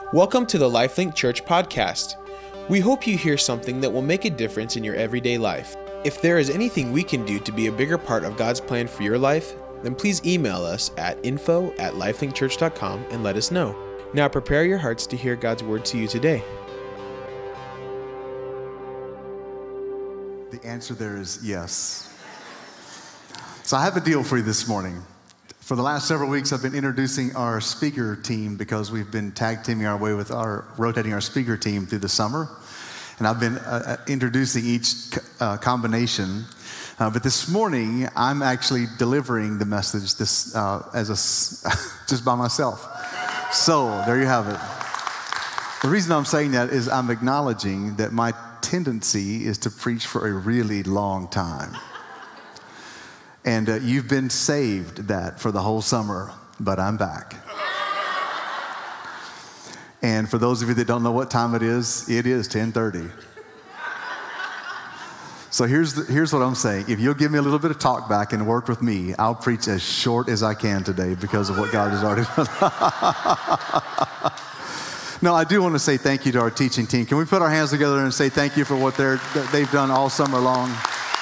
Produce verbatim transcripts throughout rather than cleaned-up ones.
Welcome to the LifeLink Church podcast. We hope you hear something that will make a difference in your everyday life. If there is anything we can do to be a bigger part of God's plan for your life, then please email us at info at lifelink church dot com and let us know. Now prepare your hearts to hear God's word to you today. The answer there is yes. So I have a deal for you this morning. For the last several weeks, I've been introducing our speaker team because we've been tag teaming our way with our, rotating our speaker team through the summer. And I've been uh, introducing each uh, combination. Uh, but this morning, I'm actually delivering the message this uh, as a, just by myself. So there you have it. The reason I'm saying that is I'm acknowledging that my tendency is to preach for a really long time. And uh, you've been saved that for the whole summer, but I'm back. And for those of you that don't know what time it is, it is ten thirty. So here's the, here's what I'm saying. If you'll give me a little bit of talk back and work with me, I'll preach as short as I can today because of what God has already done. No, I do want to say thank you to our teaching team. Can we put our hands together and say thank you for what they're, they've done all summer long?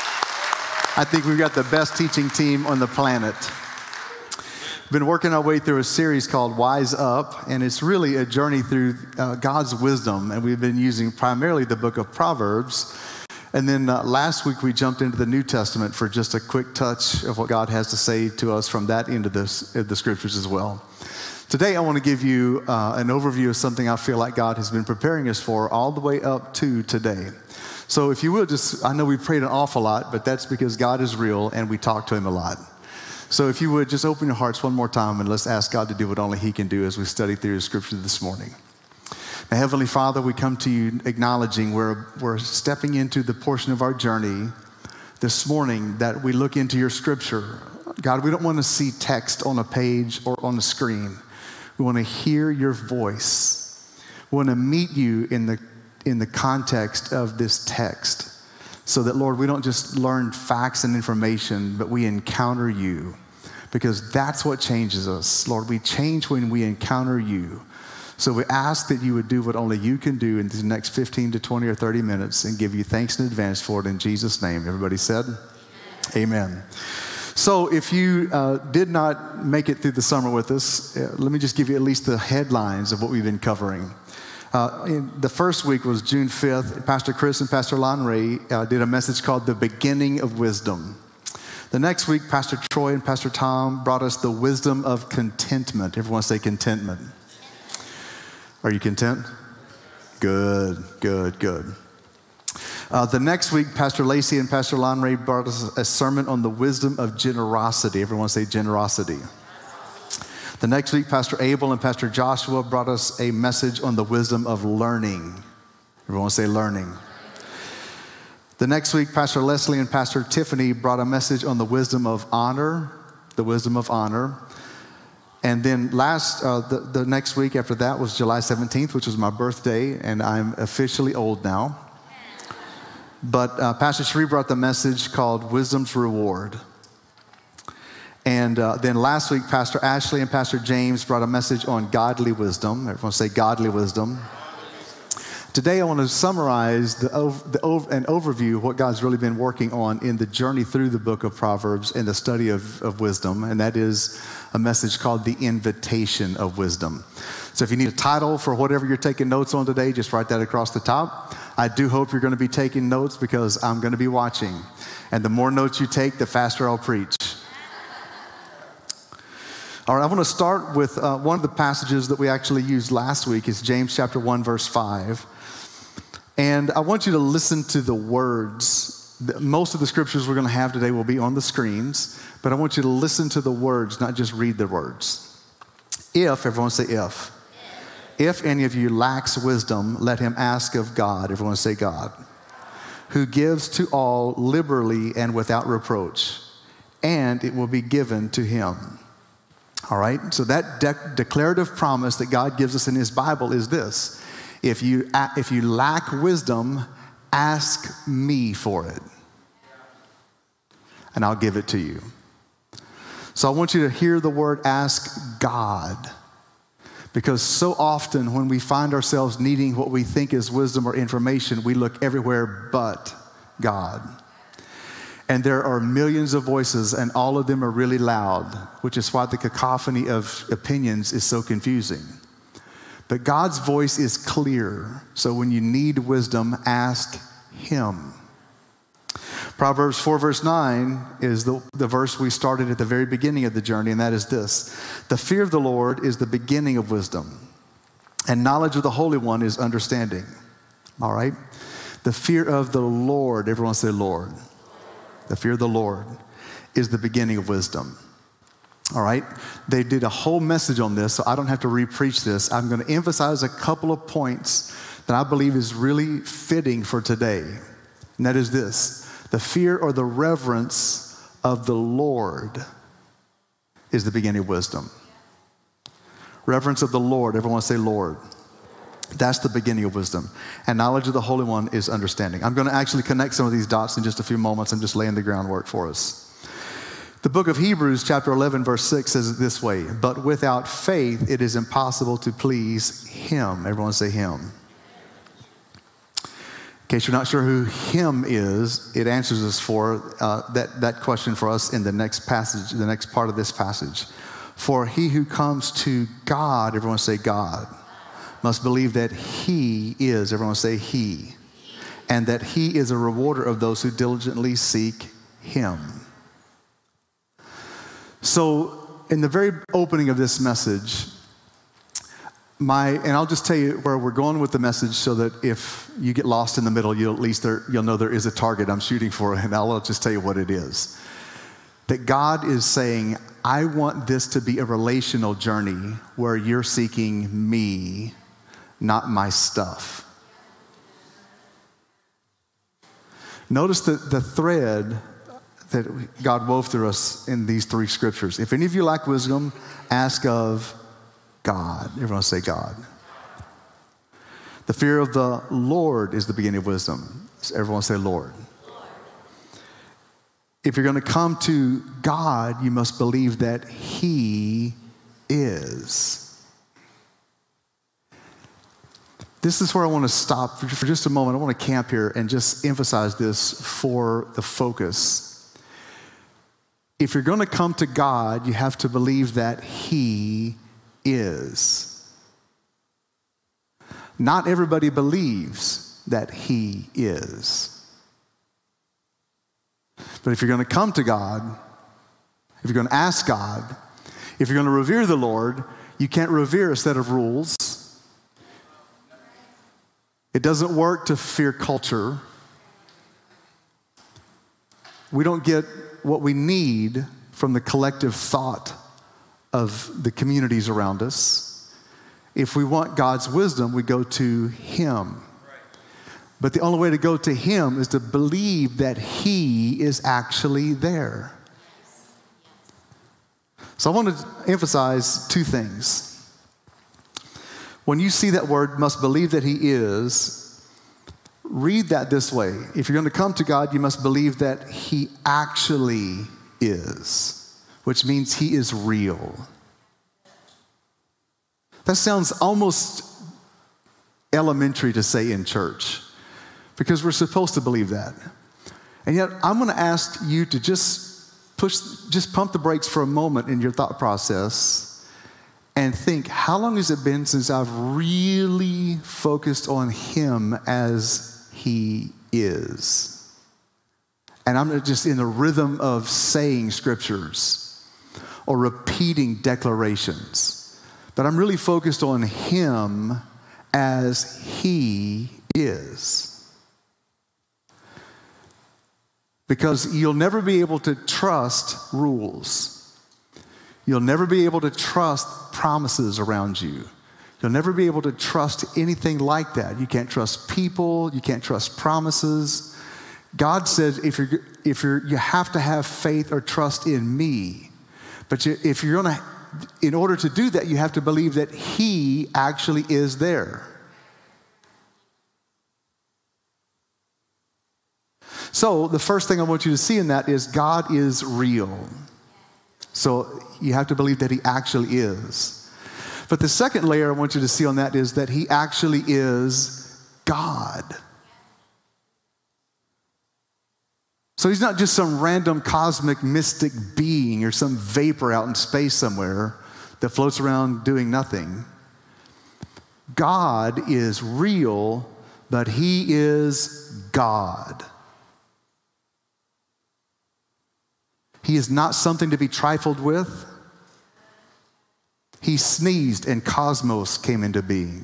I think we've got the best teaching team on the planet. We've been working our way through a series called Wise Up, and it's really a journey through uh, God's wisdom, and we've been using primarily the book of Proverbs. And then uh, last week we jumped into the New Testament for just a quick touch of what God has to say to us from that end of the, of the scriptures as well. Today I want to give you uh, an overview of something I feel like God has been preparing us for all the way up to today. So if you will just, I know we prayed an awful lot, but that's because God is real and we talk to him a lot. So if you would just open your hearts one more time and let's ask God to do what only he can do as we study through the scripture this morning. Now, Heavenly Father, we come to you acknowledging we're, we're stepping into the portion of our journey this morning that we look into your scripture. God, we don't want to see text on a page or on a screen. We want to hear your voice. We want to meet you in the in the context of this text so that, Lord, we don't just learn facts and information, but we encounter you because that's what changes us. Lord, we change when we encounter you. So we ask that you would do what only you can do in the next fifteen to twenty or thirty minutes and give you thanks in advance for it in Jesus' name. Everybody said? Amen. Amen. So if you uh, did not make it through the summer with us, uh, let me just give you at least the headlines of what we've been covering. Uh, in the first week was June fifth. Pastor Chris and Pastor Lanray uh, did a message called The Beginning of Wisdom. The next week, Pastor Troy and Pastor Tom brought us the wisdom of contentment. Everyone say contentment. Are you content? Good, good, good. Uh, the next week, Pastor Lacey and Pastor Lanray brought us a sermon on the wisdom of generosity. Everyone say generosity. The next week, Pastor Abel and Pastor Joshua brought us a message on the wisdom of learning. Everyone say learning. The next week, Pastor Leslie and Pastor Tiffany brought a message on the wisdom of honor, the wisdom of honor. And then last, uh, the, the next week after that was July seventeenth, which was my birthday, and I'm officially old now. But uh, Pastor Sheree brought the message called Wisdom's Reward. And uh, then last week, Pastor Ashley and Pastor James brought a message on godly wisdom. Everyone say godly wisdom. Today, I want to summarize the, the, an overview of what God's really been working on in the journey through the book of Proverbs and the study of, of wisdom. And that is a message called The Invitation of Wisdom. So if you need a title for whatever you're taking notes on today, just write that across the top. I do hope you're going to be taking notes because I'm going to be watching. And the more notes you take, the faster I'll preach. All right, I want to start with uh, one of the passages that we actually used last week. Is James chapter one, verse five. And I want you to listen to the words. Most of the scriptures we're going to have today will be on the screens, but I want you to listen to the words, not just read the words. If, everyone say if. If any of you lacks wisdom, let him ask of God. Everyone say God. Who gives to all liberally and without reproach, and it will be given to him. All right, so that de- declarative promise that God gives us in his Bible is this. If you, if you lack wisdom, ask me for it, and I'll give it to you. So I want you to hear the word ask God. Because so often when we find ourselves needing what we think is wisdom or information, we look everywhere but God. And there are millions of voices, and all of them are really loud, which is why the cacophony of opinions is so confusing. But God's voice is clear, so when you need wisdom, ask Him. Proverbs four verse nine is the, the verse we started at the very beginning of the journey, and that is this: the fear of the Lord is the beginning of wisdom, and knowledge of the Holy One is understanding. All right? The fear of the Lord, everyone say Lord. The fear of the Lord is the beginning of wisdom. All right? They did a whole message on this, so I don't have to re-preach this. I'm going to emphasize a couple of points that I believe is really fitting for today. And that is this: the fear or the reverence of the Lord is the beginning of wisdom. Reverence of the Lord, everyone say Lord. That's the beginning of wisdom. And knowledge of the Holy One is understanding. I'm going to actually connect some of these dots in just a few moments. I'm just laying the groundwork for us. The book of Hebrews, chapter eleven, verse six says it this way: but without faith, it is impossible to please Him. Everyone say Him. In case you're not sure who Him is, it answers us for uh, that, that question for us in the next passage, the next part of this passage. For he who comes to God, everyone say God, must believe that He is, everyone say He, and that He is a rewarder of those who diligently seek Him. So in the very opening of this message, my, and I'll just tell you where we're going with the message so that if you get lost in the middle, you'll at least there, you'll know there is a target I'm shooting for, and I'll just tell you what it is. That God is saying, I want this to be a relational journey where you're seeking me, not my stuff. Notice the, the thread that God wove through us in these three scriptures. If any of you lack wisdom, ask of God. Everyone say God. The fear of the Lord is the beginning of wisdom. Everyone say Lord. Lord. If you're going to come to God, you must believe that He is. This is where I want to stop for just a moment. I want to camp here and just emphasize this for the focus. If you're going to come to God, you have to believe that He is. Not everybody believes that He is. But if you're going to come to God, if you're going to ask God, if you're going to revere the Lord, you can't revere a set of rules. It doesn't work to fear culture. We don't get what we need from the collective thought of the communities around us. If we want God's wisdom, we go to Him. But the only way to go to Him is to believe that He is actually there. So I want to emphasize two things. When you see that word, must believe that He is, read that this way. If you're going to come to God, you must believe that He actually is, which means He is real. That sounds almost elementary to say in church, because we're supposed to believe that. And yet, I'm going to ask you to just push, just pump the brakes for a moment in your thought process and think, how long has it been since I've really focused on Him as He is? And I'm just in the rhythm of saying scriptures or repeating declarations, but I'm really focused on Him as He is. Because you'll never be able to trust rules. You'll never be able to trust promises around you. You'll never be able to trust anything like that. You can't trust people. You can't trust promises. God says if you're, if you're, you have to have faith or trust in me. But you, if you're going to, in order to do that, you have to believe that He actually is there. So the first thing I want you to see in that is God is real. So you have to believe that He actually is. But the second layer I want you to see on that is that he actually is God. So he's not just some random cosmic mystic being or some vapor out in space somewhere that floats around doing nothing. God is real, but he is God. He is not something to be trifled with. He sneezed and cosmos came into being.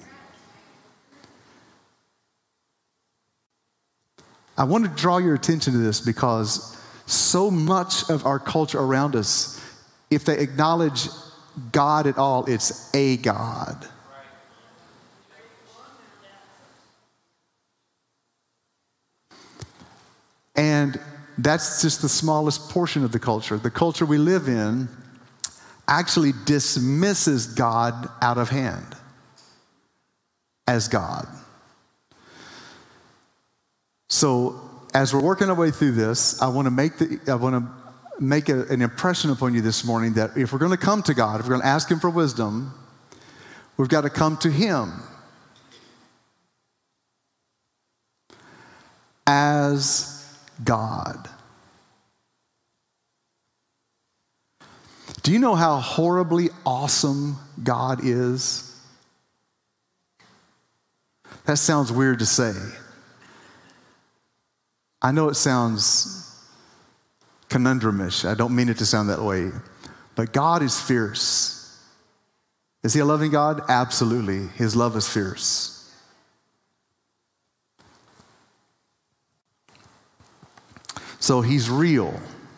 I want to draw your attention to this because so much of our culture around us, if they acknowledge God at all, it's a God. And that's just the smallest portion of the culture. The culture we live in actually dismisses God out of hand as God. So as we're working our way through this, I want to make the I want to make a, an impression upon you this morning that if we're going to come to God, if we're going to ask him for wisdom, we've got to come to him as God. Do you know how horribly awesome God is? That sounds weird to say. I know it sounds conundrumish. I don't mean it to sound that way. But God is fierce. Is he a loving God? Absolutely. His love is fierce. So he's real.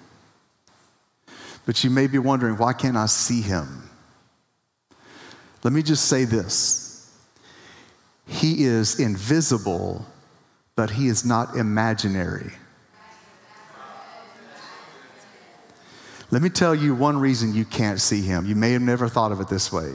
But you may be wondering, why can't I see him? Let me just say this. He is invisible, but he is not imaginary. Let me tell you one reason you can't see him. You may have never thought of it this way.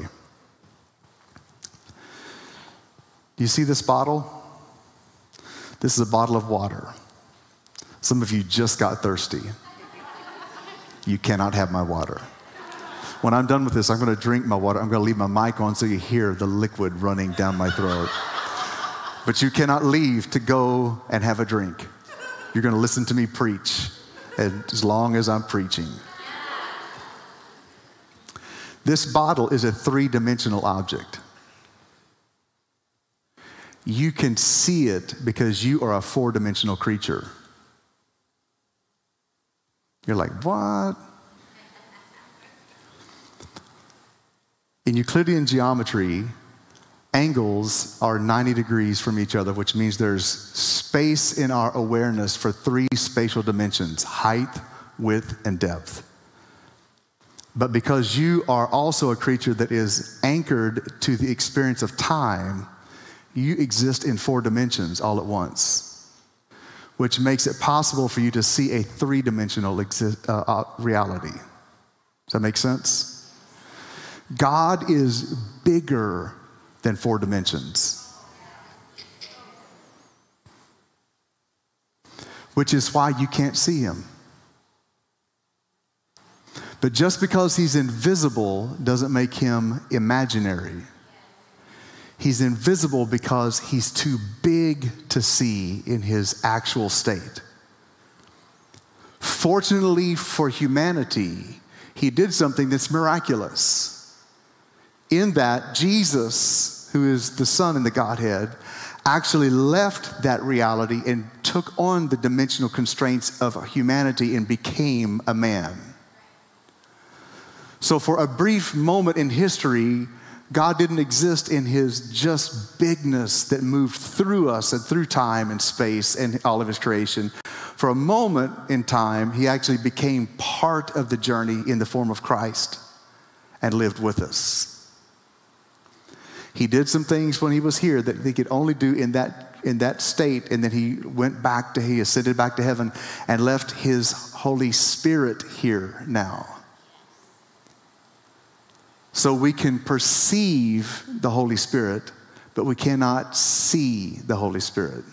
Do you see this bottle? This is a bottle of water. Some of you just got thirsty. You cannot have my water. When I'm done with this, I'm going to drink my water. I'm going to leave my mic on so you hear the liquid running down my throat. But you cannot leave to go and have a drink. You're going to listen to me preach as long as I'm preaching. This bottle is a three-dimensional object. You can see it because you are a four-dimensional creature. You're like, what? In Euclidean geometry, angles are ninety degrees from each other, which means there's space in our awareness for three spatial dimensions: height, width, and depth. But because you are also a creature that is anchored to the experience of time, you exist in four dimensions all at once, which makes it possible for you to see a three-dimensional exi- uh, uh, reality. Does that make sense? God is bigger than four dimensions, which is why you can't see him. But just because he's invisible doesn't make him imaginary. He's invisible because he's too big to see in his actual state. Fortunately for humanity, he did something that's miraculous. In that, Jesus, who is the Son in the Godhead, actually left that reality and took on the dimensional constraints of humanity and became a man. So for a brief moment in history, God didn't exist in his just bigness that moved through us and through time and space and all of his creation. For a moment in time, he actually became part of the journey in the form of Christ and lived with us. He did some things when he was here that he could only do in that, in that state, and then he went back to, he ascended back to heaven and left his Holy Spirit here now. So we can perceive the Holy Spirit, but we cannot see the Holy Spirit.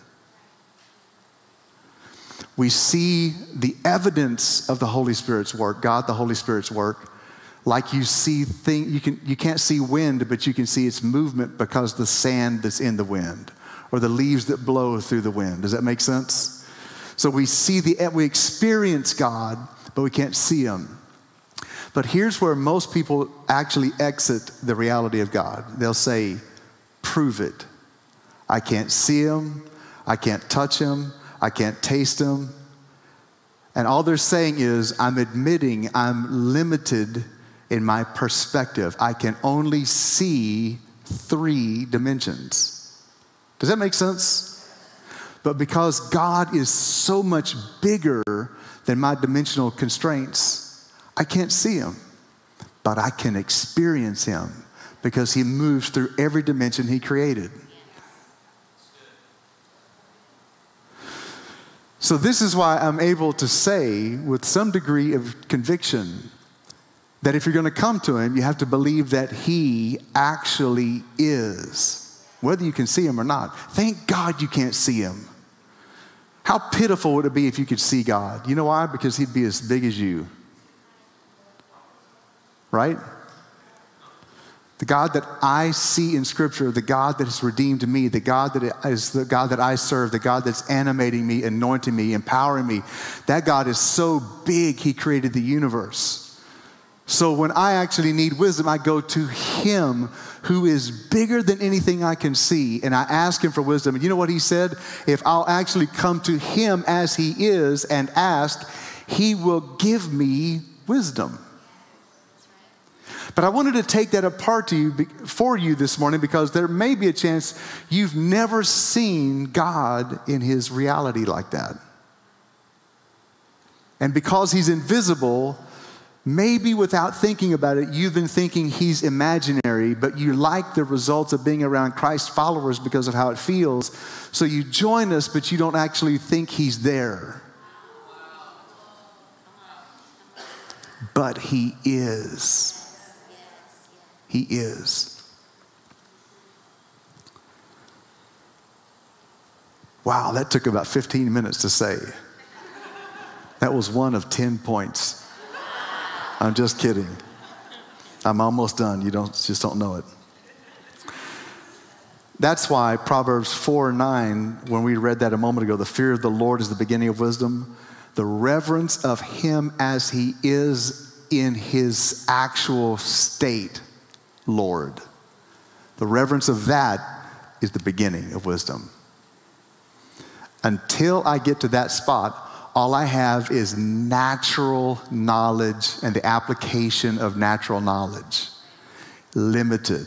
We see the evidence of the Holy Spirit's work, God the Holy Spirit's work, Like you see thing, you can you can't see wind, but you can see its movement because the sand that's in the wind, or the leaves that blow through the wind. Does that make sense? So we see the we experience God, but we can't see him. But here's where most people actually exit the reality of God. They'll say, prove it. I can't see him. I can't touch him. I can't taste him. And all they're saying is, I'm admitting I'm limited in my perspective. I can only see three dimensions. Does that make sense? But because God is so much bigger than my dimensional constraints, I can't see him, but I can experience him because he moves through every dimension he created. So this is why I'm able to say with some degree of conviction that if you're going to come to him, you have to believe that he actually is, whether you can see him or not. Thank God you can't see him. How pitiful would it be if you could see God? You know why? Because he'd be as big as you. Right? The God that I see in Scripture, the God that has redeemed me, the God that is the God that I serve, the God that's animating me, anointing me, empowering me, that God is so big, he created the universe. So when I actually need wisdom, I go to him who is bigger than anything I can see, and I ask him for wisdom. And you know what he said? If I'll actually come to him as he is and ask, he will give me wisdom. But I wanted to take that apart to you, for you this morning, because there may be a chance you've never seen God in his reality like that. And because he's invisible, maybe without thinking about it, you've been thinking he's imaginary, but you like the results of being around Christ followers because of how it feels. So you join us, but you don't actually think he's there. But he is. He is. Wow, that took about fifteen minutes to say. That was one of ten points. I'm just kidding. I'm almost done. You don't just don't know it. That's why Proverbs four nine, when we read that a moment ago, the fear of the Lord is the beginning of wisdom. The reverence of him as he is in his actual state. Lord. The reverence of that is the beginning of wisdom. Until I get to that spot, all I have is natural knowledge and the application of natural knowledge. Limited.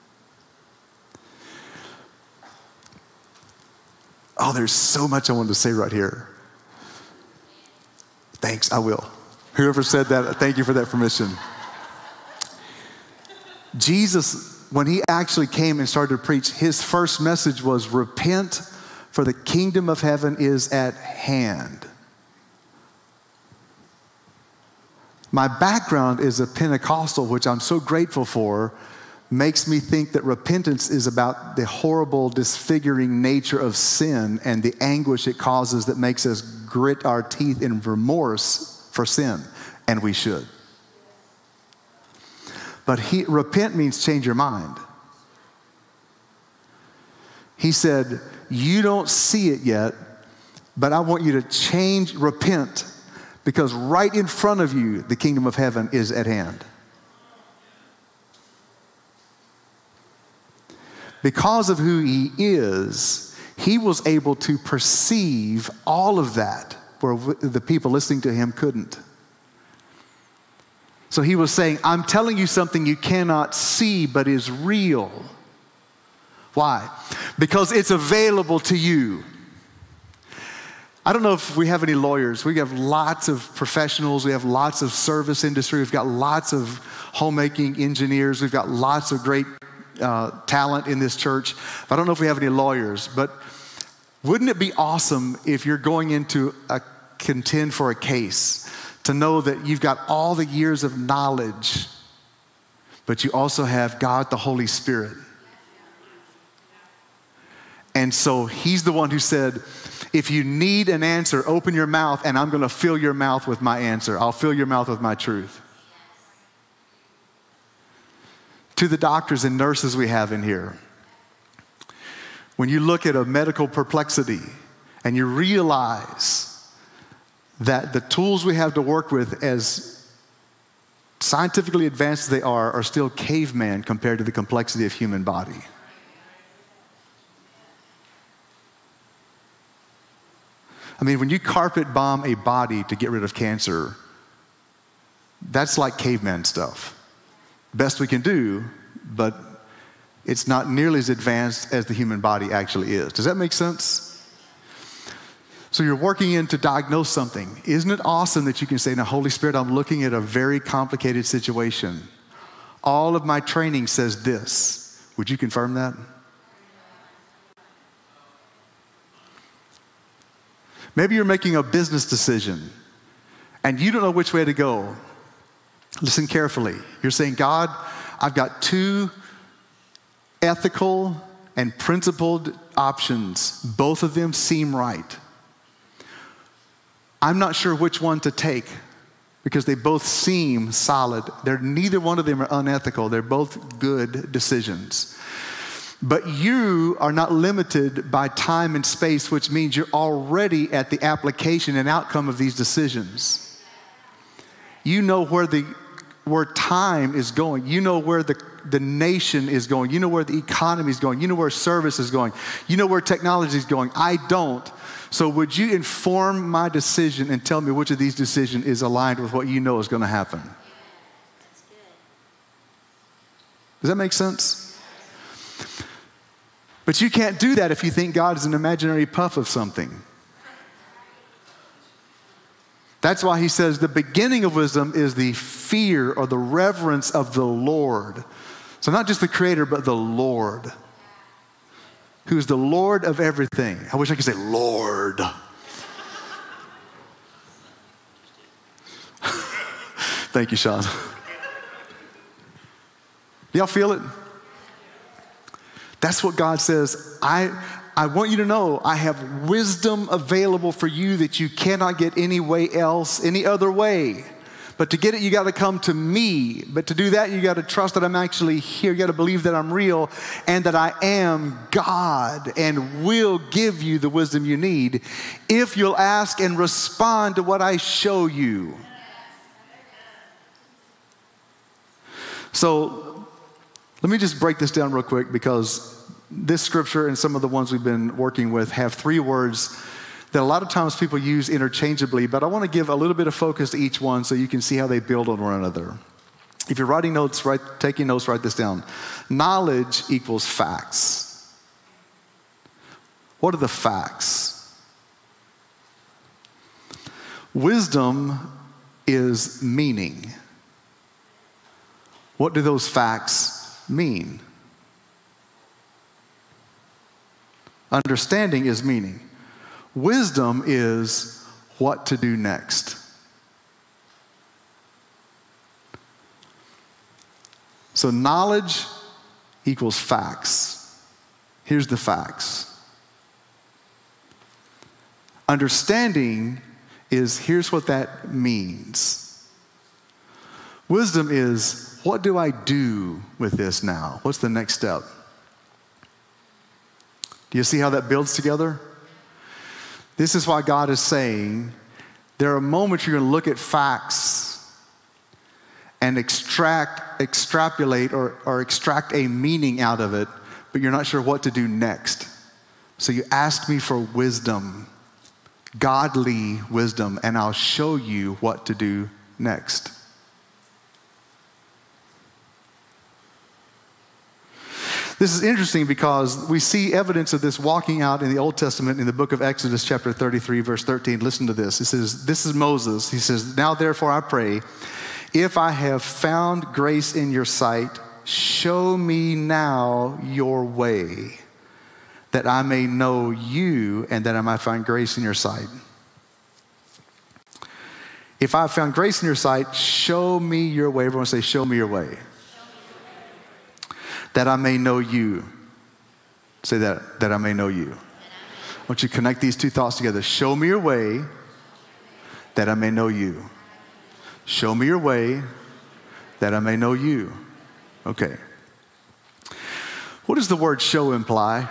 Oh, there's so much I wanted to say right here. Thanks, I will. Whoever said that, thank you for that permission. Jesus, when he actually came and started to preach, his first message was, repent, for the kingdom of heaven is at hand. My background is a Pentecostal, which I'm so grateful for, makes me think that repentance is about the horrible, disfiguring nature of sin and the anguish it causes that makes us grit our teeth in remorse for sin, and we should. But he, repent means change your mind. He said, you don't see it yet, but I want you to change, repent, because right in front of you, the kingdom of heaven is at hand. Because of who he is, he was able to perceive all of that where the people listening to him couldn't. So he was saying, I'm telling you something you cannot see but is real. Why? Because it's available to you. I don't know if we have any lawyers. We have lots of professionals. We have lots of service industry. We've got lots of homemaking engineers. We've got lots of great uh, talent in this church. I don't know if we have any lawyers, but wouldn't it be awesome if you're going into a contend for a case to know that you've got all the years of knowledge, but you also have God, the Holy Spirit. And so he's the one who said, if you need an answer, open your mouth and I'm going to fill your mouth with my answer. I'll fill your mouth with my truth. To the doctors and nurses we have in here, when you look at a medical perplexity and you realize that the tools we have to work with, as scientifically advanced as they are, are still caveman compared to the complexity of human body. I mean, when you carpet bomb a body to get rid of cancer, that's like caveman stuff. Best we can do, but it's not nearly as advanced as the human body actually is. Does that make sense? So you're working in to diagnose something. Isn't it awesome that you can say, now, Holy Spirit, I'm looking at a very complicated situation. All of my training says this. Would you confirm that? Maybe you're making a business decision and you don't know which way to go. Listen carefully. You're saying, God, I've got two ethical and principled options. Both of them seem right. I'm not sure which one to take because they both seem solid. They're, neither one of them are unethical. They're both good decisions. But you are not limited by time and space, which means you're already at the application and outcome of these decisions. You know where the where time is going. You know where the, the nation is going. You know where the economy is going. You know where service is going. You know where technology is going. I don't. So would you inform my decision and tell me which of these decisions is aligned with what you know is going to happen? Does that make sense? But you can't do that if you think God is an imaginary puff of something. That's why he says the beginning of wisdom is the fear or the reverence of the Lord. So not just the Creator, but the Lord, who's the Lord of everything. I wish I could say Lord. Thank you, Sean. Y'all feel it? That's what God says. I, I want you to know I have wisdom available for you that you cannot get any way else, any other way. But to get it, you got to come to me. But to do that, you got to trust that I'm actually here. You got to believe that I'm real and that I am God and will give you the wisdom you need if you'll ask and respond to what I show you. So let me just break this down real quick, because this scripture and some of the ones we've been working with have three words that a lot of times people use interchangeably, but I want to give a little bit of focus to each one so you can see how they build on one another. If you're writing notes, write, taking notes, write this down. Knowledge equals facts. What are the facts? Wisdom is meaning. What do those facts mean? Understanding is meaning. Wisdom is what to do next. So knowledge equals facts. Here's the facts. Understanding is here's what that means. Wisdom is what do I do with this now? What's the next step? Do you see how that builds together? This is why God is saying there are moments you're going to look at facts and extract, extrapolate or, or extract a meaning out of it, but you're not sure what to do next. So you ask me for wisdom, godly wisdom, and I'll show you what to do next. This is interesting because we see evidence of this walking out in the Old Testament in the book of Exodus chapter thirty-three, verse thirteen. Listen to this. It says, this is Moses. He says, now therefore I pray, if I have found grace in your sight, show me now your way, that I may know you and that I might find grace in your sight. If I have found grace in your sight, show me your way. Everyone say, show me your way. That I may know you. Say that, that I may know you. I want you to connect these two thoughts together. Show me your way, that I may know you. Show me your way, that I may know you. Okay. What does the word show imply?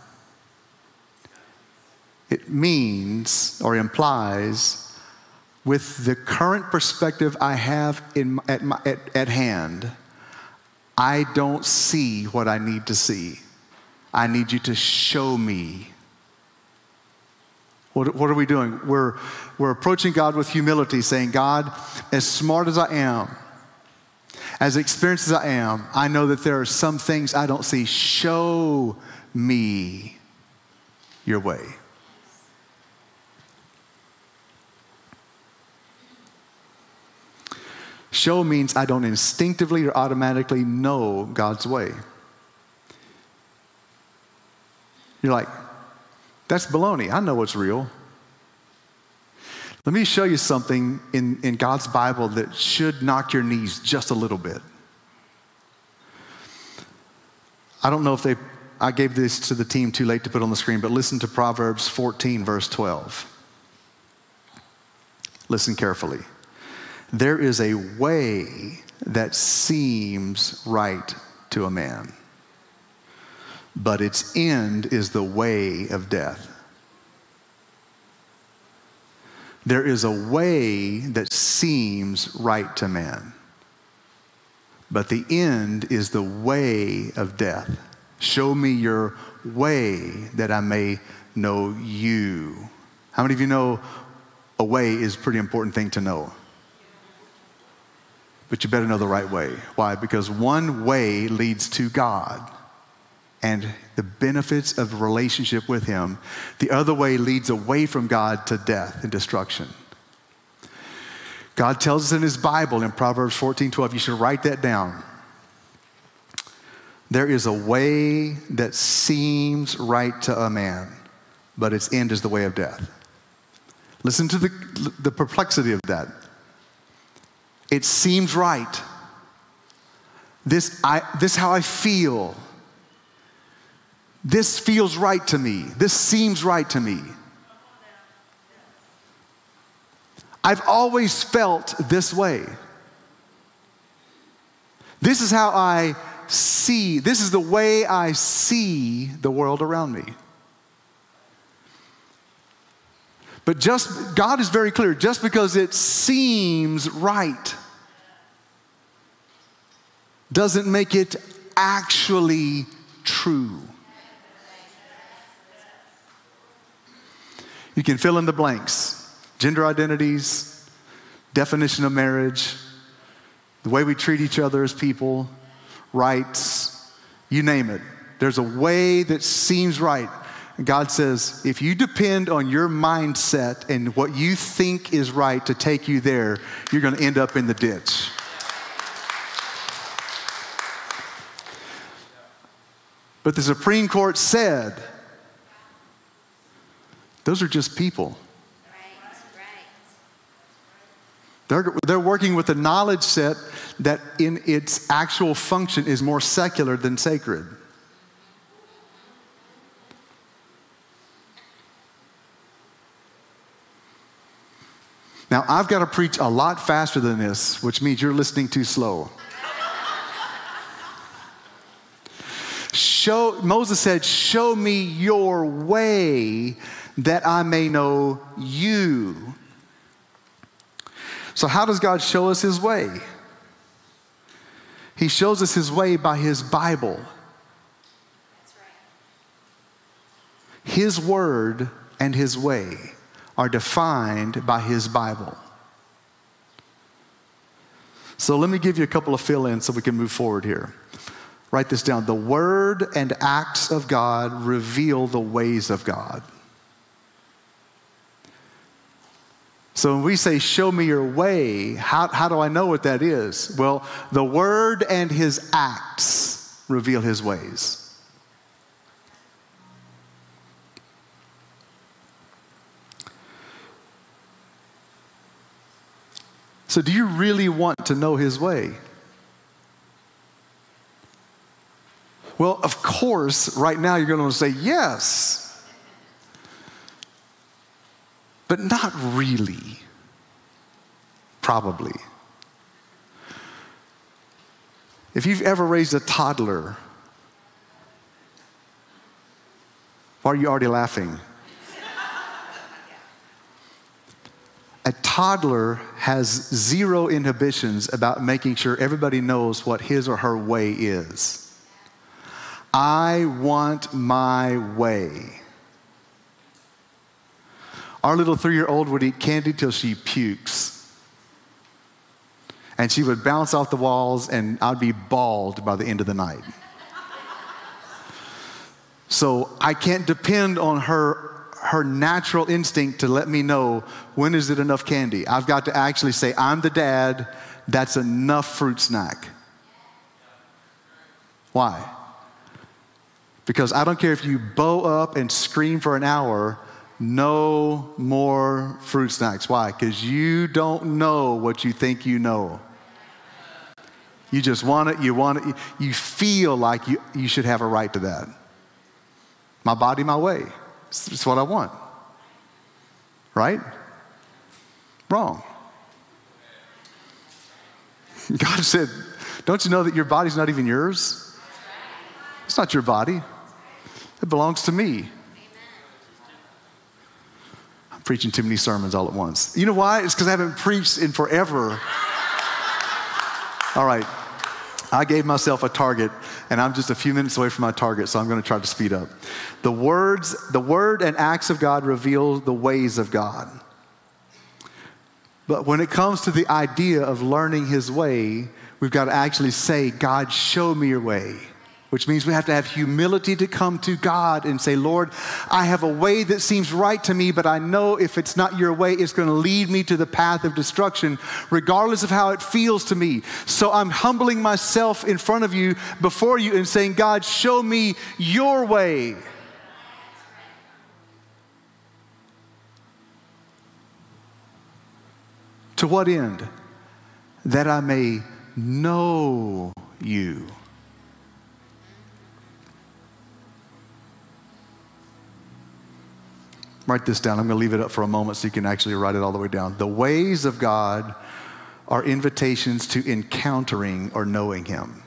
It means or implies, with the current perspective I have in, at, my, at, at hand, I don't see what I need to see. I need you to show me. What, what are we doing? We're, we're approaching God with humility, saying, God, as smart as I am, as experienced as I am, I know that there are some things I don't see. Show me your way. Show means I don't instinctively or automatically know God's way. You're like, that's baloney. I know what's real. Let me show you something in, in God's Bible that should knock your knees just a little bit. I don't know if they, I gave this to the team too late to put on the screen, but listen to Proverbs fourteen, verse twelve. Listen carefully. There is a way that seems right to a man, but its end is the way of death. There is a way that seems right to man, but the end is the way of death. Show me your way that I may know you. How many of you know a way is a pretty important thing to know? But you better know the right way. Why? Because one way leads to God and the benefits of a relationship with Him. The other way leads away from God to death and destruction. God tells us in His Bible in Proverbs fourteen twelve, you should write that down. There is a way that seems right to a man, but its end is the way of death. Listen to the, the perplexity of that. It seems right. This, I, this is how I feel. This feels right to me. This seems right to me. I've always felt this way. This is how I see, this is the way I see the world around me. But just, God is very clear, just because it seems right doesn't make it actually true. You can fill in the blanks. Gender identities, definition of marriage, the way we treat each other as people, rights, you name it. There's a way that seems right. And God says, if you depend on your mindset and what you think is right to take you there, you're going to end up in the ditch. But the Supreme Court said, those are just people. They're, they're working with a knowledge set that in its actual function is more secular than sacred. Now, I've got to preach a lot faster than this, which means you're listening too slow. Show, Moses said, show me your way that I may know you. So how does God show us His way? He shows us His way by His Bible. That's right. His word and His way are defined by His Bible. So let me give you a couple of fill-ins so we can move forward here. Write this down. The word and acts of God reveal the ways of God. So when we say, show me your way, how, how do I know what that is? Well, the word and His acts reveal His ways. So do you really want to know His way? Well, of course, right now you're going to say yes. But not really. Probably. If you've ever raised a toddler, Why are you already laughing? A toddler has zero inhibitions about making sure everybody knows what his or her way is. I want my way. Our little three-year-old would eat candy till she pukes. And she would bounce off the walls, and I'd be bald by the end of the night. So I can't depend on her her natural instinct to let me know when is it enough candy. I've got to actually say, I'm the dad, that's enough fruit snack. Why? Because I don't care if you bow up and scream for an hour, no more fruit snacks. Why? Because you don't know what you think you know. You just want it, you want it, you feel like you, you should have a right to that. My body, my way. It's what I want. Right? Wrong. God said, don't you know that your body's not even yours? It's not your body. It belongs to me. I'm preaching too many sermons all at once. You know why? It's because I haven't preached in forever. All right. I gave myself a target, and I'm just a few minutes away from my target, so I'm going to try to speed up. The words, the word and acts of God reveal the ways of God. But when it comes to the idea of learning his way, we've got to actually say, God, show me your way. Which means we have to have humility to come to God and say, Lord, I have a way that seems right to me, but I know if it's not your way, it's going to lead me to the path of destruction, regardless of how it feels to me. So I'm humbling myself in front of you, before you, and saying, God, show me your way. To what end? That I may know you. Write this down. I'm going to leave it up for a moment so you can actually write it all the way down. The ways of God are invitations to encountering or knowing him.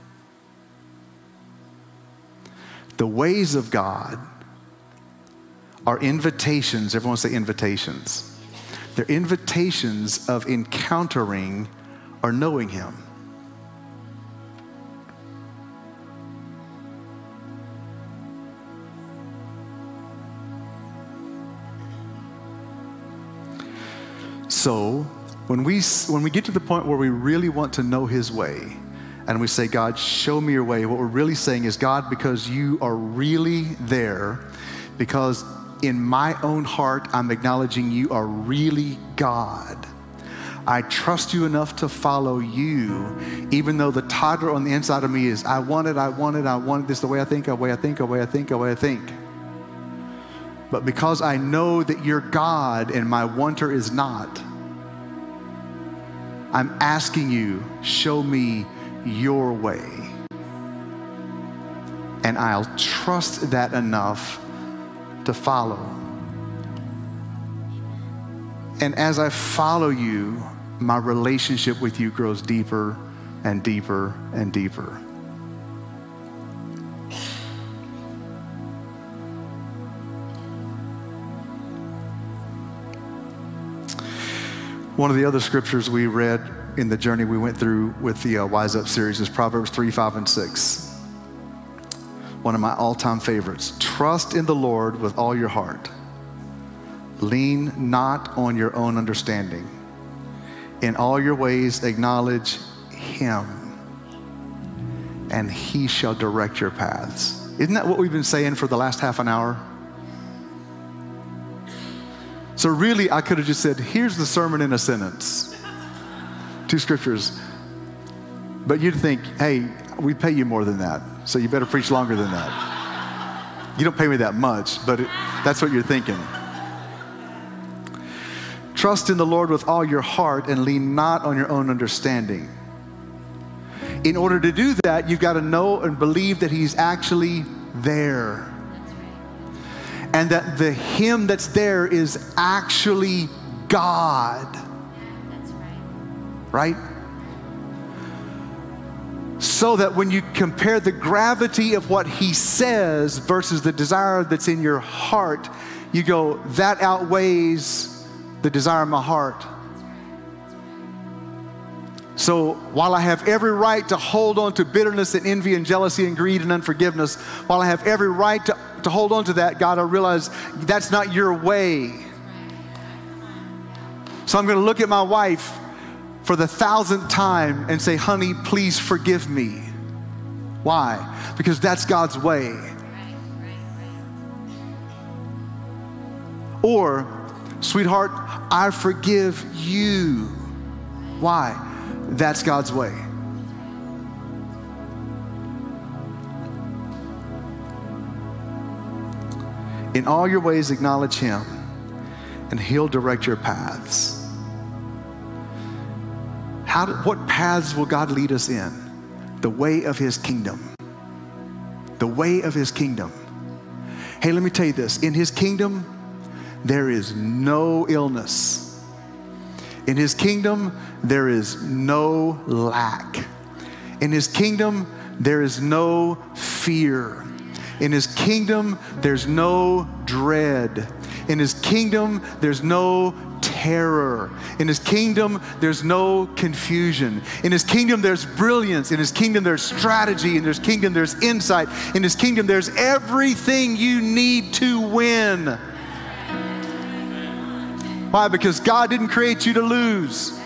The ways of God are invitations. Everyone say invitations. They're invitations of encountering or knowing him. So when we, when we get to the point where we really want to know his way, and we say, God, show me your way, what we're really saying is, God, because you are really there, because in my own heart I'm acknowledging you are really God, I trust you enough to follow you, even though the toddler on the inside of me is, I want it, I want it, I want it, this is the way I think, the way I think, the way I think, the way I think. But because I know that you're God and my wanter is not, I'm asking you, show me your way. And I'll trust that enough to follow. And as I follow you, my relationship with you grows deeper and deeper and deeper. One of the other scriptures we read in the journey we went through with the uh, Wise Up series is Proverbs three, five, and six. One of my all-time favorites. Trust in the Lord with all your heart. Lean not on your own understanding. In all your ways acknowledge him, and he shall direct your paths. Isn't that what we've been saying for the last half an hour? So really, I could have just said, here's the sermon in a sentence. Two scriptures. But you'd think, hey, we pay you more than that, so you better preach longer than that. You don't pay me that much, but it, that's what you're thinking. Trust in the Lord with all your heart and lean not on your own understanding. In order to do that, you've got to know and believe that he's actually there. And that the him that's there is actually God. Yeah, that's right. Right? So that when you compare the gravity of what he says versus the desire that's in your heart, you go, that outweighs the desire in my heart. So while I have every right to hold on to bitterness and envy and jealousy and greed and unforgiveness, while I have every right to, to hold on to that, God, I realize that's not your way. So I'm going to look at my wife for the thousandth time and say, honey, please forgive me. Why? Because that's God's way. Or, sweetheart, I forgive you. Why? That's God's way. In all your ways, acknowledge him, and he'll direct your paths. How do, what paths will God lead us in? The way of his kingdom. The way of his kingdom. Hey, let me tell you this. In his kingdom, there is no illness. In his kingdom, there is no lack. In his kingdom, there is no fear. In his kingdom, there's no dread. In his kingdom, there's no terror. In his kingdom, there's no confusion. In his kingdom, there's brilliance. In his kingdom, there's strategy. In his kingdom, there's insight. In his kingdom, there's everything you need to win. Why? Because God didn't create you to lose.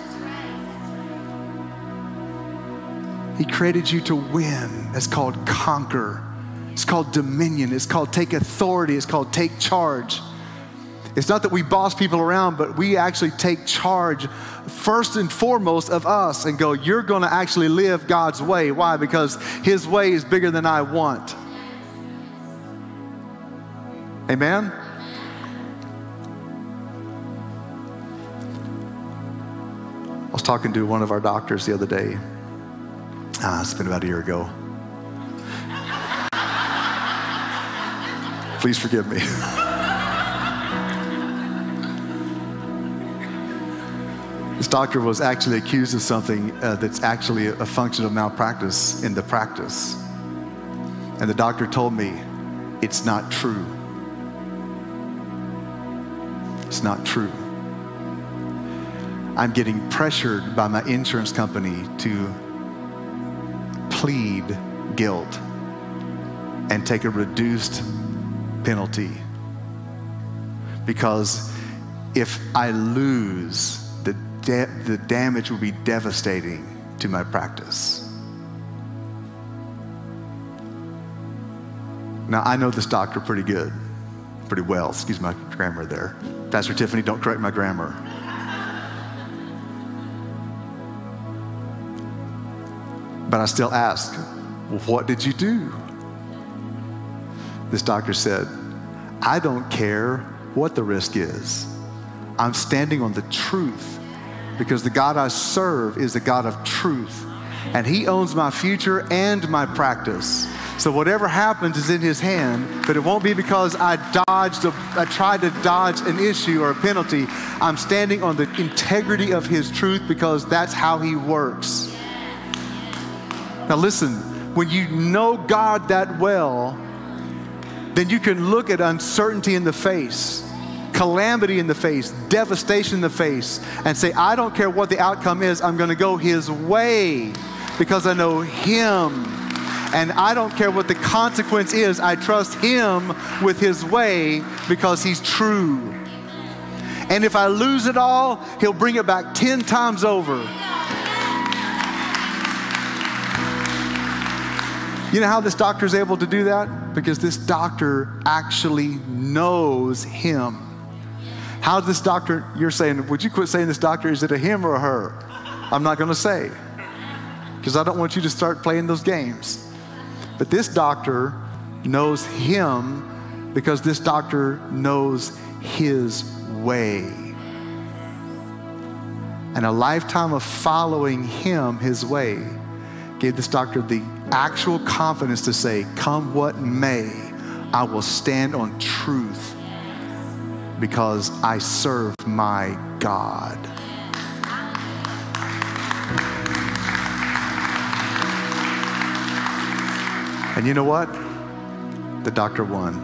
He created you to win. It's called conquer. It's called dominion. It's called take authority. It's called take charge. It's not that we boss people around, but we actually take charge first and foremost of us and go, you're going to actually live God's way. Why? Because his way is bigger than I want. Amen? I was talking to one of our doctors the other day. Ah, it's been about a year ago. Please forgive me. This doctor was actually accused of something uh, that's actually a function of malpractice in the practice. And the doctor told me, it's not true. It's not true. I'm getting pressured by my insurance company to plead guilt and take a reduced penalty. Because if I lose, the, da- the damage will be devastating to my practice. Now, I know this doctor pretty good, pretty well. Excuse my grammar there. Pastor Tiffany, don't correct my grammar. But I still ask, well, what did you do? This doctor said, I don't care what the risk is. I'm standing on the truth because the God I serve is the God of truth. And he owns my future and my practice. So whatever happens is in his hand, but it won't be because I dodged, a, I tried to dodge an issue or a penalty. I'm standing on the integrity of his truth because that's how he works. Now listen, when you know God that well, then you can look at uncertainty in the face, calamity in the face, devastation in the face, and say, I don't care what the outcome is, I'm going to go his way because I know him. And I don't care what the consequence is, I trust him with his way because he's true. And if I lose it all, he'll bring it back ten times over. You know how this doctor is able to do that? Because this doctor actually knows him. How's this doctor, you're saying, would you quit saying this doctor, is it a him or a her? I'm not going to say, because I don't want you to start playing those games. But this doctor knows him because this doctor knows his way. And a lifetime of following him, his way, gave this doctor the actual confidence to say, come what may, I will stand on truth because I serve my God. And you know what? The doctor won.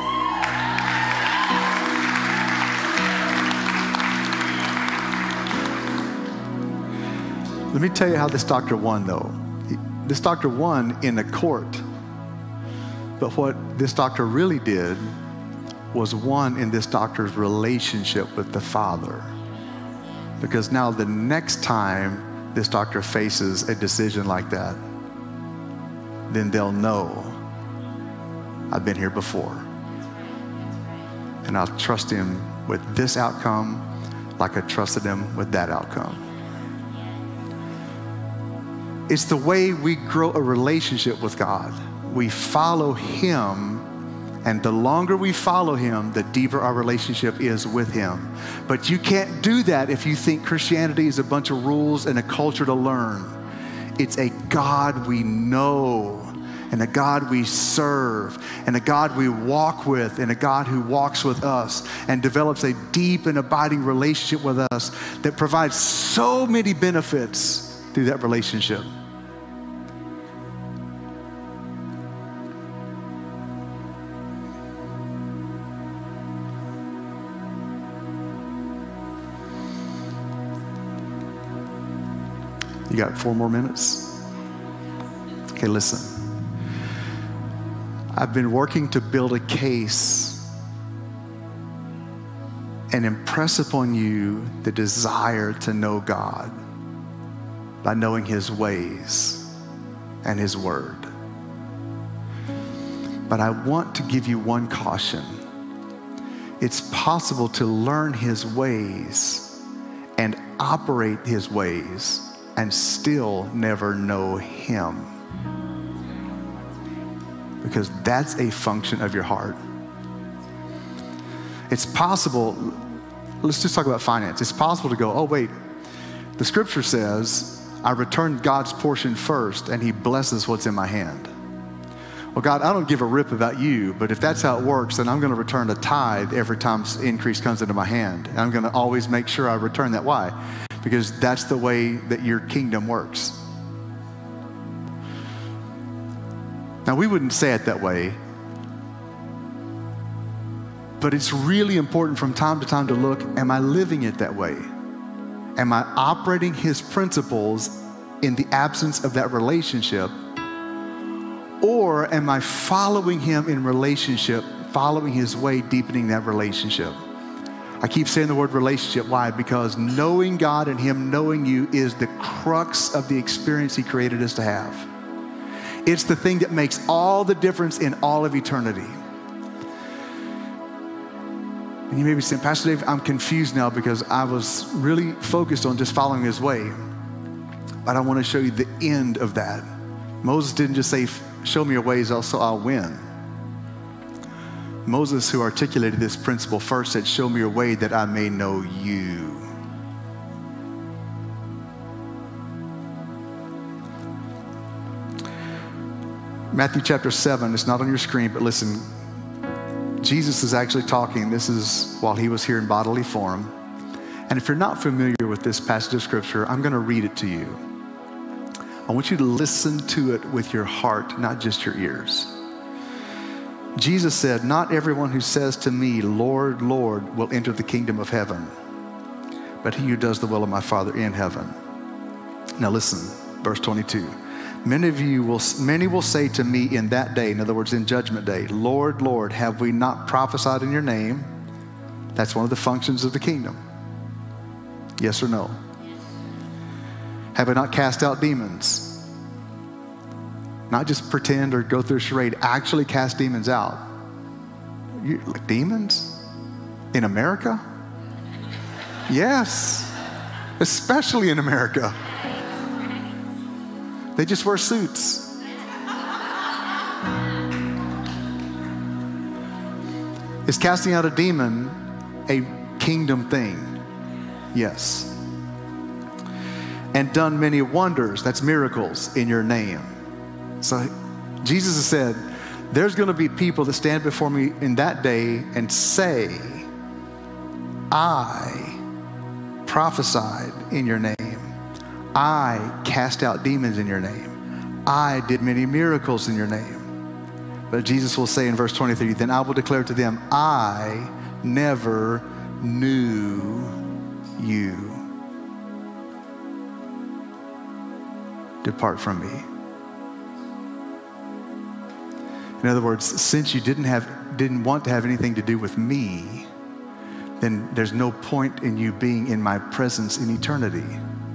Let me tell you how this doctor won, though. This doctor won in the court. But what this doctor really did was won in this doctor's relationship with the Father. Because now the next time this doctor faces a decision like that, then they'll know, I've been here before. And I'll trust him with this outcome like I trusted him with that outcome. It's the way we grow a relationship with God. We follow him, and the longer we follow him, the deeper our relationship is with him. But you can't do that if you think Christianity is a bunch of rules and a culture to learn. It's a God we know, and a God we serve, and a God we walk with, and a God who walks with us and develops a deep and abiding relationship with us that provides so many benefits through that relationship. You got four more minutes? Okay, listen. I've been working to build a case and impress upon you the desire to know God by knowing his ways and his word. But I want to give you one caution. It's possible to learn his ways and operate his ways and still never know him. Because that's a function of your heart. It's possible, let's just talk about finance. It's possible to go, oh wait, the scripture says, I returned God's portion first and he blesses what's in my hand. Well, God, I don't give a rip about you, but if that's how it works, then I'm going to return a tithe every time increase comes into my hand. And I'm going to always make sure I return that. Why? Because that's the way that your kingdom works. Now, we wouldn't say it that way, but it's really important from time to time to look, am I living it that way? Am I operating his principles in the absence of that relationship? Or am I following him in relationship, following his way, deepening that relationship? I keep saying the word relationship. Why? Because knowing God and him knowing you is the crux of the experience he created us to have. It's the thing that makes all the difference in all of eternity. And you may be saying, Pastor Dave, I'm confused now because I was really focused on just following his way. But I want to show you the end of that. Moses didn't just say, show me your ways, so I'll win. Moses, who articulated this principle first, said, show me your way that I may know you. Matthew chapter seven, it's not on your screen, but listen, Jesus is actually talking. This is while he was here in bodily form. And if you're not familiar with this passage of scripture, I'm going to read it to you. I want you to listen to it with your heart, not just your ears. Jesus said, not everyone who says to me, Lord, Lord, will enter the kingdom of heaven, but he who does the will of my Father in heaven. Now listen, verse twenty-two. Many of you will, many will say to me in that day, in other words, in judgment day, Lord, Lord, have we not prophesied in your name? That's one of the functions of the kingdom. Yes or no? Have I not cast out demons? Not just pretend or go through a charade, actually cast demons out. You, like demons? In America? Yes, especially in America. They just wear suits. Is casting out a demon a kingdom thing? Yes. And done many wonders, that's miracles, in your name. So Jesus has said, there's going to be people that stand before me in that day and say, I prophesied in your name. I cast out demons in your name. I did many miracles in your name. But Jesus will say in verse twenty-three, then I will declare to them, I never knew you. Depart from me. In other words, since you didn't have, didn't want to have anything to do with me, then there's no point in you being in my presence in eternity.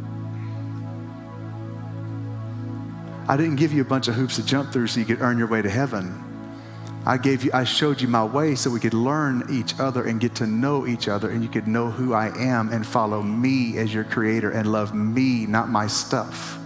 I didn't give you a bunch of hoops to jump through so you could earn your way to heaven. I gave you, I showed you my way so we could learn each other and get to know each other, and you could know who I am and follow me as your creator and love me, not my stuff.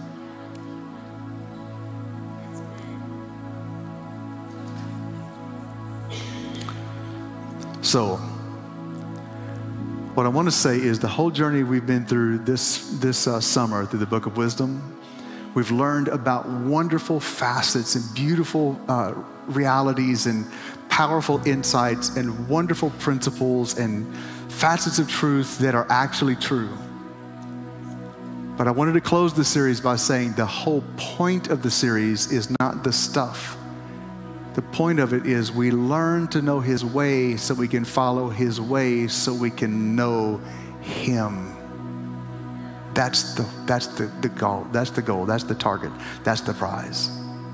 So, what I want to say is the whole journey we've been through this, this uh, summer through the Book of Wisdom, we've learned about wonderful facets and beautiful uh, realities and powerful insights and wonderful principles and facets of truth that are actually true. But I wanted to close the series by saying the whole point of the series is not the stuff. The point of it is we learn to know his way so we can follow his way so we can know him. That's the, that's the, the goal. That's the goal. That's the target. That's the prize.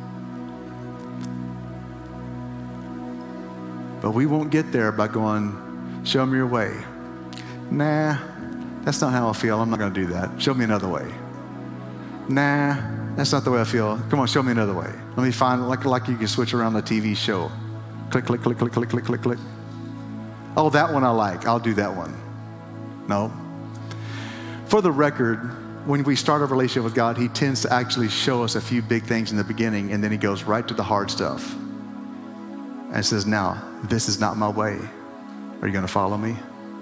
But we won't get there by going, show me your way. Nah, that's not how I feel. I'm not going to do that. Show me another way. Nah, that's not the way I feel. Come on, show me another way. Let me find, like, like you can switch around the T V show. Click, click, click, click, click, click, click, click. Oh, that one I like. I'll do that one. No. For the record, when we start a relationship with God, he tends to actually show us a few big things in the beginning, and then he goes right to the hard stuff and says, now, this is not my way. Are you going to follow me?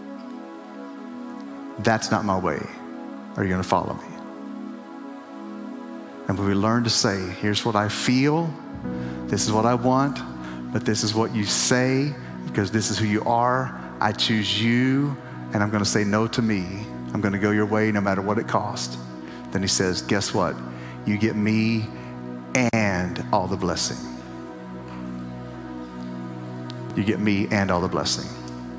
That's not my way. Are you going to follow me? And when we learn to say, here's what I feel, this is what I want, but this is what you say, because this is who you are. I choose you, and I'm going to say no to me. I'm going to go your way no matter what it costs. Then he says, guess what? You get me and all the blessing. You get me and all the blessing.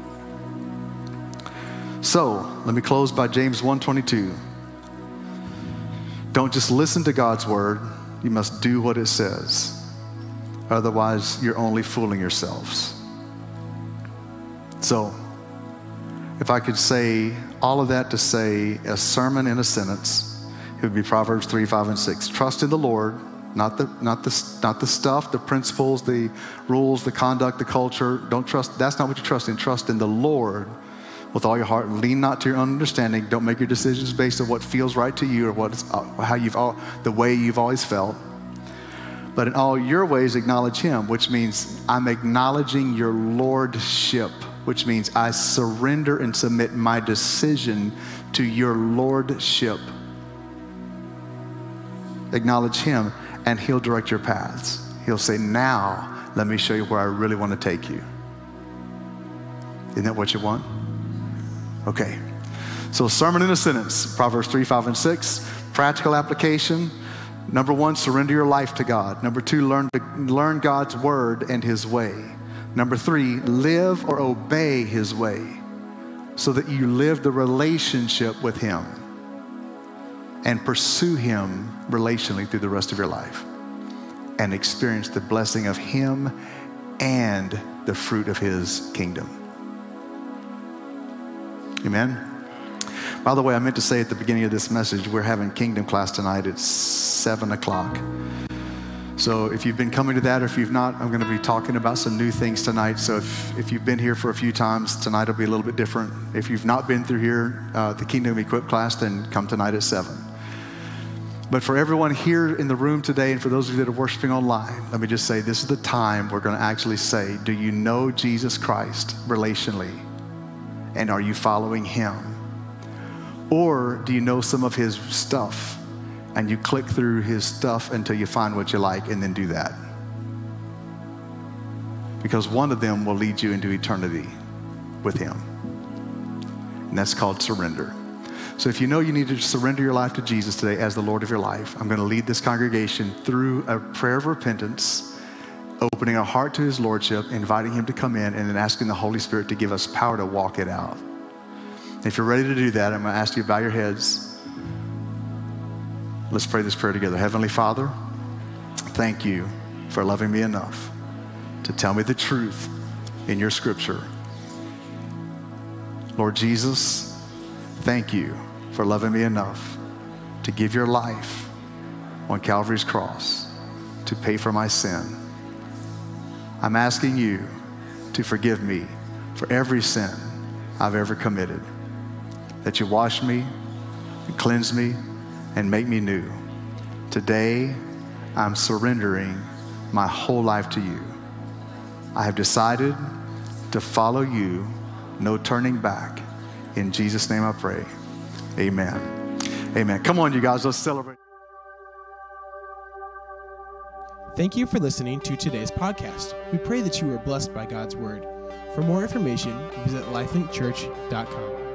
So, let me close by James one twenty-two. Don't just listen to God's word. You must do what it says. Otherwise, you're only fooling yourselves. So, if I could say all of that to say a sermon in a sentence, it would be Proverbs three, five, and six. Trust in the Lord, not the, not the, not the stuff, the principles, the rules, the conduct, the culture. Don't trust, that's not what you trust in. Trust in the Lord with all your heart. Lean not to your own understanding. Don't make your decisions based on what feels right to you or what's, how you've, the way you've always felt. But in all your ways, acknowledge him, which means I'm acknowledging your lordship, which means I surrender and submit my decision to your lordship. Acknowledge him, and he'll direct your paths. He'll say, now, let me show you where I really want to take you. Isn't that what you want? Okay. So sermon in a sentence, Proverbs three, five, and six. Practical application. Number one, surrender your life to God. Number two, learn to learn God's word and his way. Number three, live or obey his way so that you live the relationship with him and pursue him relationally through the rest of your life and experience the blessing of him and the fruit of his kingdom. Amen. By the way, I meant to say at the beginning of this message, we're having kingdom class tonight at seven o'clock. So if you've been coming to that, or if you've not, I'm going to be talking about some new things tonight. So if, if you've been here for a few times, tonight will be a little bit different. If you've not been through here, uh, the Kingdom Equip class, then come tonight at seven. But for everyone here in the room today, and for those of you that are worshiping online, let me just say, this is the time we're going to actually say, do you know Jesus Christ relationally? And are you following him? Or do you know some of his stuff and you click through his stuff until you find what you like and then do that? Because one of them will lead you into eternity with him. And that's called surrender. So if you know you need to surrender your life to Jesus today as the Lord of your life, I'm going to lead this congregation through a prayer of repentance opening our heart to his lordship, inviting him to come in, and then asking the Holy Spirit to give us power to walk it out. If you're ready to do that, I'm going to ask you to bow your heads. Let's pray this prayer together. Heavenly Father, thank you for loving me enough to tell me the truth in your scripture. Lord Jesus, thank you for loving me enough to give your life on Calvary's cross to pay for my sin. I'm asking you to forgive me for every sin I've ever committed, that you wash me and cleanse me and make me new. Today, I'm surrendering my whole life to you. I have decided to follow you, no turning back. In Jesus' name I pray, amen. Amen. Come on, you guys, let's celebrate. Thank you for listening to today's podcast. We pray that you are blessed by God's word. For more information, visit lifelink church dot com.